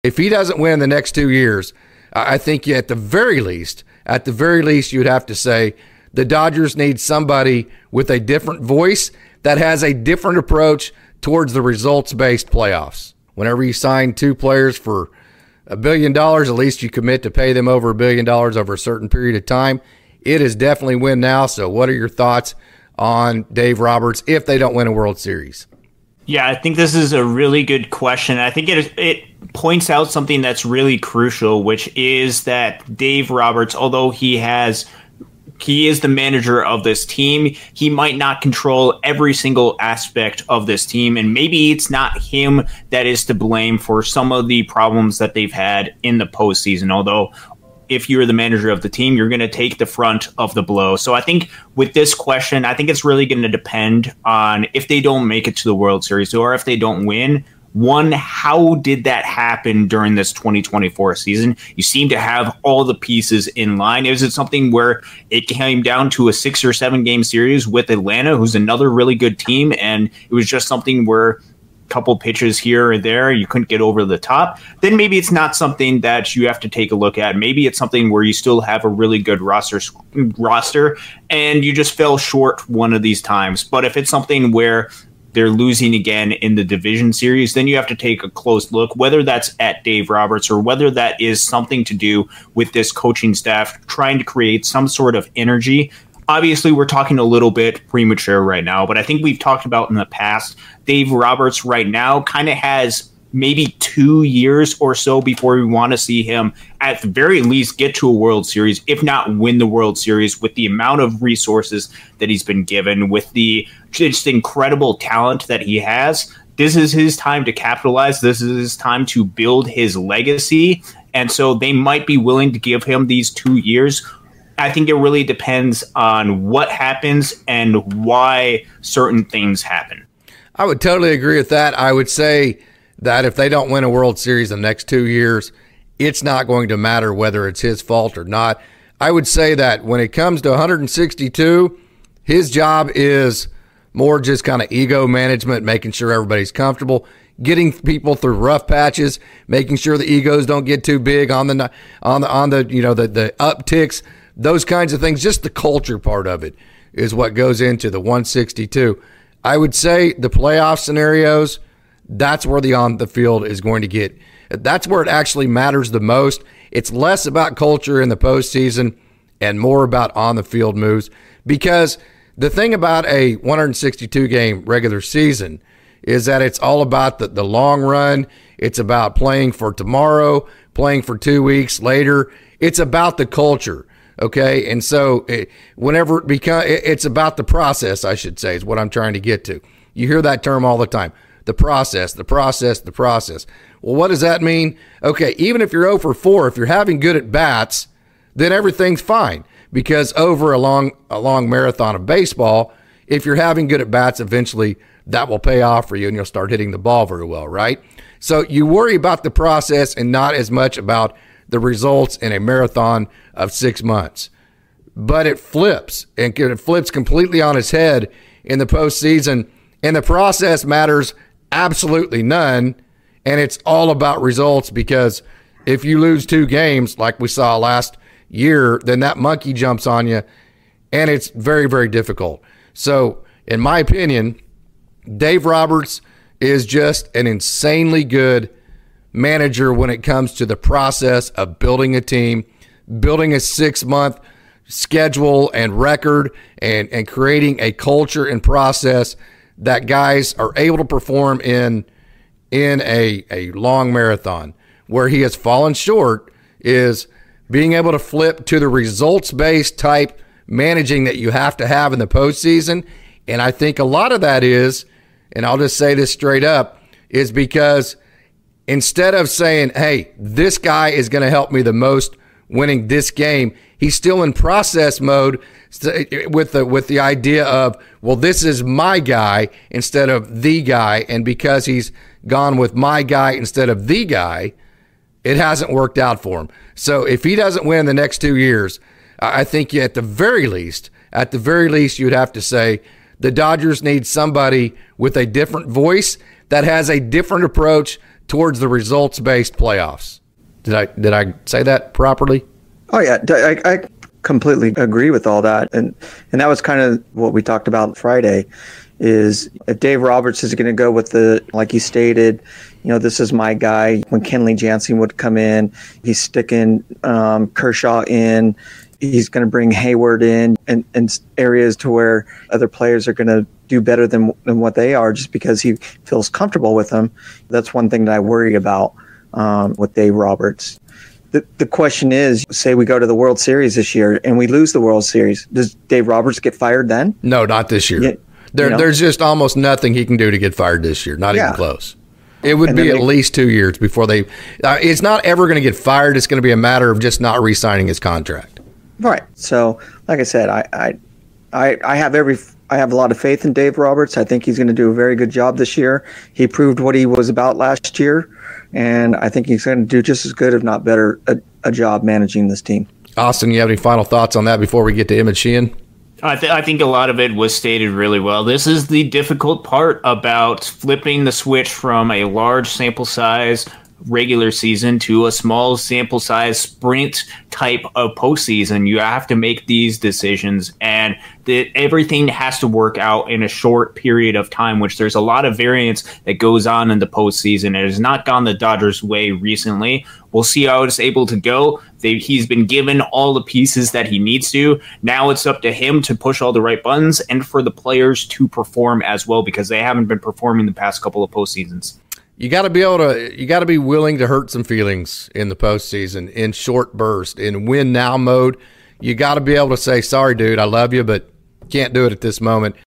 if he doesn't win the next 2 years, I think at the very least, you'd have to say the Dodgers need somebody with a different voice that has a different approach towards the results-based playoffs. Whenever you sign two players for $1 billion, at least you commit to pay them over $1 billion over a certain period of time. It is definitely win now. So what are your thoughts on Dave Roberts if they don't win a World Series? Yeah, I think this is a really good question. I think it points out something that's really crucial, which is that Dave Roberts, although he is the manager of this team, he might not control every single aspect of this team. And maybe it's not him that is to blame for some of the problems that they've had in the postseason. Although if you're the manager of the team, you're going to take the front of the blow. So I think with this question, I think it's really going to depend on if they don't make it to the World Series or if they don't win. One, how did that happen during this 2024 season? You seem to have all the pieces in line. Is it something where it came down to a 6 or 7 game series with Atlanta, who's another really good team, and it was just something where couple pitches here or there, you couldn't get over the top? Then maybe it's not something that you have to take a look at. Maybe it's something where you still have a really good roster and you just fell short one of these times. But if it's something where they're losing again in the division series, then you have to take a close look, whether that's at Dave Roberts or whether that is something to do with this coaching staff trying to create some sort of energy. Obviously, we're talking a little bit premature right now, but I think we've talked about in the past, Dave Roberts right now kind of has maybe 2 years or so before we want to see him at the very least get to a World Series, if not win the World Series, with the amount of resources that he's been given, with the just incredible talent that he has. This is his time to capitalize. This is his time to build his legacy. And so they might be willing to give him these 2 years. I think it really depends on what happens and why certain things happen. I would totally agree with that. I would say that if they don't win a World Series in the next 2 years, it's not going to matter whether it's his fault or not. I would say that when it comes to 162, his job is more just kind of ego management, making sure everybody's comfortable, getting people through rough patches, making sure the egos don't get too big on the upticks, those kinds of things. Just the culture part of it is what goes into the 162. I would say the playoff scenarios, that's where the on the field is going to get. That's where it actually matters the most. It's less about culture in the postseason and more about on the field moves, because the thing about a 162 game regular season is that it's all about the long run. It's about playing for tomorrow, playing for 2 weeks later. It's about the culture. Okay, and so whenever it's about the process, I should say, is what I'm trying to get to. You hear that term all the time, the process, the process, the process. Well, what does that mean? Okay, even if you're 0 for 4, if you're having good at bats, then everything's fine, because over a long marathon of baseball, if you're having good at bats, eventually that will pay off for you and you'll start hitting the ball very well, right? So you worry about the process and not as much about the results in a marathon of 6 months. But it flips, and it flips completely on its head in the postseason, and the process matters absolutely none, and it's all about results, because if you lose 2 games like we saw last year, then that monkey jumps on you, and it's very, very difficult. So, in my opinion, Dave Roberts is just an insanely good manager when it comes to the process of building a team, building a 6-month schedule and record, and creating a culture and process that guys are able to perform in a long marathon. Where he has fallen short is being able to flip to the results-based type managing that you have to have in the postseason. And I think a lot of that is, and I'll just say this straight up, is because instead of saying, hey, this guy is going to help me the most winning this game, he's still in process mode with the idea of, well, this is my guy instead of the guy. And because he's gone with my guy instead of the guy, it hasn't worked out for him. So if he doesn't win the next 2 years, I think at the very least, you'd have to say the Dodgers need somebody with a different voice that has a different approach towards the results-based playoffs. Did I say that properly? Oh yeah, I completely agree with all that, and that was kind of what we talked about Friday. Is if Dave Roberts is going to go with like he stated, this is my guy. When Kenley Jansen would come in, he's sticking Kershaw in. He's going to bring Hayward in areas to where other players are going to do better than what they are just because he feels comfortable with them. That's one thing that I worry about with Dave Roberts. The question is, say we go to the World Series this year and we lose the World Series, does Dave Roberts get fired then? No, not this year. There's just almost nothing he can do to get fired this year, not even close. It would be at least 2 years before they it's not ever going to get fired. It's going to be a matter of just not re-signing his contract. Right. So, like I said, I have a lot of faith in Dave Roberts. I think he's going to do a very good job this year. He proved what he was about last year, and I think he's going to do just as good, if not better, a job managing this team. Austin, you have any final thoughts on that before we get to Emmett Sheehan? I think a lot of it was stated really well. This is the difficult part about flipping the switch from a large sample size regular season to a small sample size sprint type of postseason. You have to make these decisions, and everything has to work out in a short period of time, which there's a lot of variance that goes on in the postseason. It has not gone the Dodgers' way recently. We'll see how it's able to go. He's been given all the pieces that he needs to. Now it's up to him to push all the right buttons and for the players to perform as well, because they haven't been performing the past couple of postseasons. You got to be willing to hurt some feelings in the postseason in short bursts, in win now mode. You got to be able to say, sorry, dude, I love you, but can't do it at this moment.